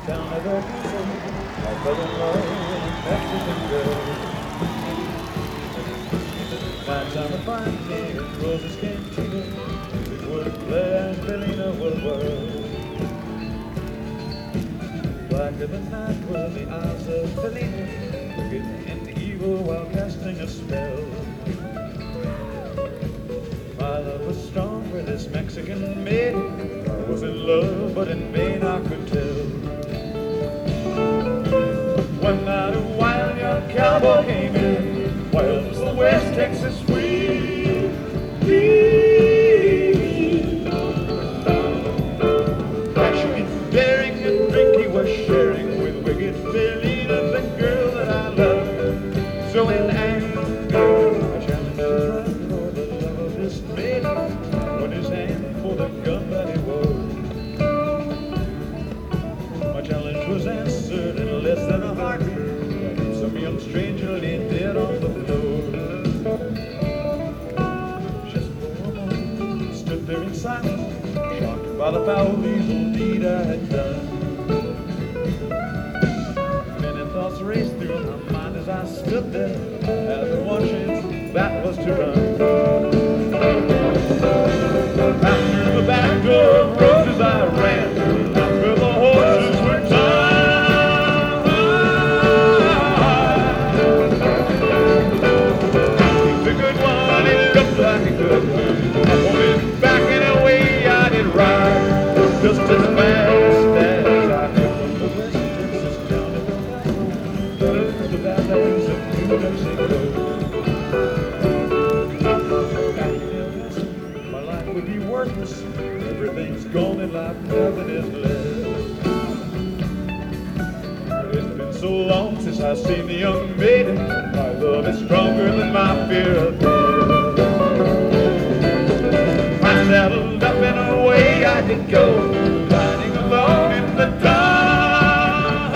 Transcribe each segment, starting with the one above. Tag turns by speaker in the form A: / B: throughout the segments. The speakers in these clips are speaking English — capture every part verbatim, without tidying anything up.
A: Down at the castle, I fell in love with a Mexican girl. My time to find me in Rosa's Cantina, music would play and Bellina would whirl. Blacker than night were the eyes of Bellina, wicked and evil while casting a spell. My love was strong for this Mexican maiden, I was in love, but in vain I could tell. One night a wild young cowboy came in, wild was the West Texas wind. Dashing and daring and drink he was sharing with wicked Bellina, the girl that I love. So in anger I challenged his right for the love of this maiden, put his hand for the gun that he wore. My challenge was answered in less than a heartbeat. Some young stranger lay dead on the floor. Just for a moment I stood there in silence, shocked by the foul evil deed I had done. Many thoughts raced through my mind as I stood there, had the one chance that was to run. Out through the back door of Rosa's I ran, out where the horses were tied. He's a good one, it looked like a good one. I wanted back in a way I did ride, just as fast as I could. From the West Texas down to the the valleys of New Mexico. My life would be worthless, everything's gone in life, nothing is left. It's been so long since I've seen the young maiden, my love is stronger than my fear of death. I settled up in a way I did go, riding alone in the dark.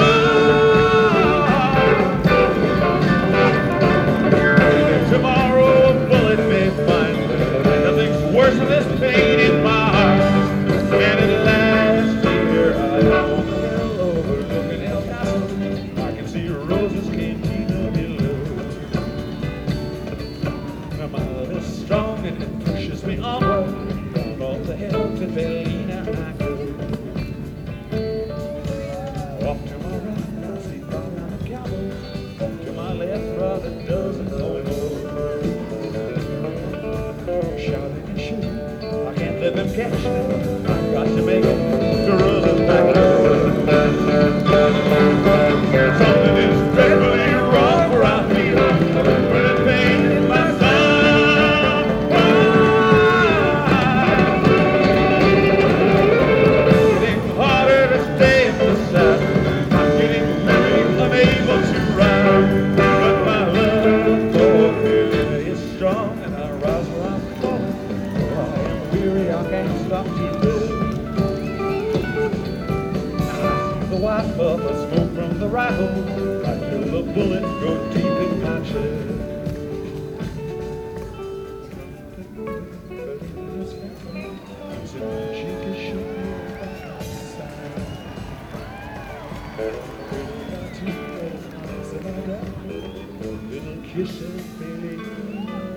A: Maybe tomorrow a bullet may find me, nothing's worse than this pain in my heart. And at last here I am on the hill overlooking El Paso, I can see Rosa's Cantina below. Now my love is strong and it pushes me onward, down off the hill to Bellina I go. Off to my right I see Father Cowboy, off to my left ride a dozen going over. Shouting and shooting, I can't let them catch me, I've got to make it to Rosa's backyard. Something is dreadfully wrong where I feel, burning pain in my side. It's getting harder to stay in the saddle, I'm getting weary, I'm able to ride. But my love for Bellina is strong, and I rise where I'm falling. Oh, I am weary, I can't stop to live. The white puff of smoke from the rifle, I feel the bullet go deep in my chest. Little kiss of Billy.